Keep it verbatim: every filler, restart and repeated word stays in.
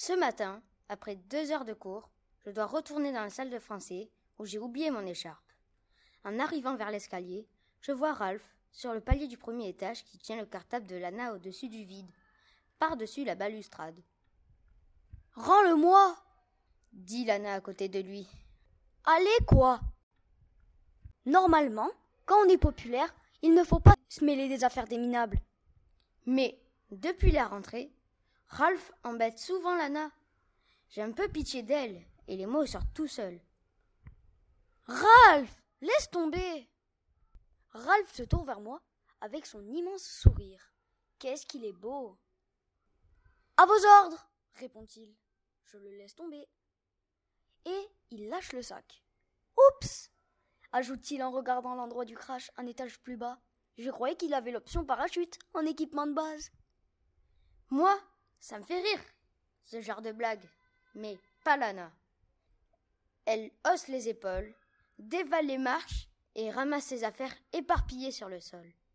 Ce matin, après deux heures de cours, je dois retourner dans la salle de français où j'ai oublié mon écharpe. En arrivant vers l'escalier, je vois Ralph sur le palier du premier étage qui tient le cartable de Lana au-dessus du vide, par-dessus la balustrade. « Rends-le-moi !» dit Lana à côté de lui. « Allez, quoi !» Normalement, quand on est populaire, il ne faut pas se mêler des affaires des minables. Mais, depuis la rentrée, Ralph embête souvent Lana. J'ai un peu pitié d'elle et les mots sortent tout seuls. « Ralph, laisse tomber !» Ralph se tourne vers moi avec son immense sourire. Qu'est-ce qu'il est beau !»« À vos ordres !» répond-il. Je le laisse tomber. Et il lâche le sac. « Oups !» ajoute-t-il en regardant l'endroit du crash un étage plus bas. Je croyais qu'il avait l'option parachute en équipement de base. Moi, ça me fait rire, ce genre de blague. Mais pas Lana. Elle hausse les épaules, dévale les marches et ramasse ses affaires éparpillées sur le sol.